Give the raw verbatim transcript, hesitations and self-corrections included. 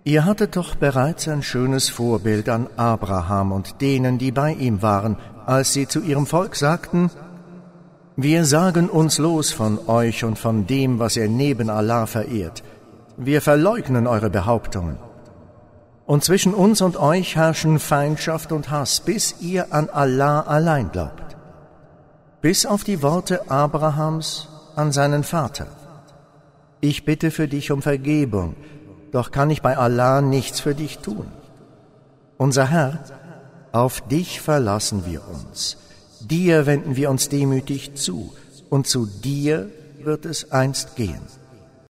Ihr hattet doch bereits ein schönes Vorbild an Abraham und denen, die bei ihm waren, als sie zu ihrem Volk sagten: Wir sagen uns los von euch und von dem, was ihr neben Allah verehrt. Wir verleugnen eure Behauptungen. Und zwischen uns und euch herrschen Feindschaft und Hass, bis ihr an Allah allein glaubt. Bis auf die Worte Abrahams an seinen Vater: Ich bitte für dich um Vergebung, doch kann ich bei Allah nichts für dich tun. Unser Herr, auf dich verlassen wir uns. Dir wenden wir uns demütig zu, und zu dir wird es einst gehen.